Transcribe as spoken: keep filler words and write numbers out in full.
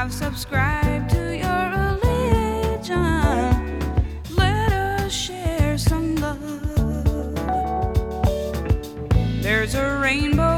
I've subscribed to your religion. Let us share some love. There's a rainbow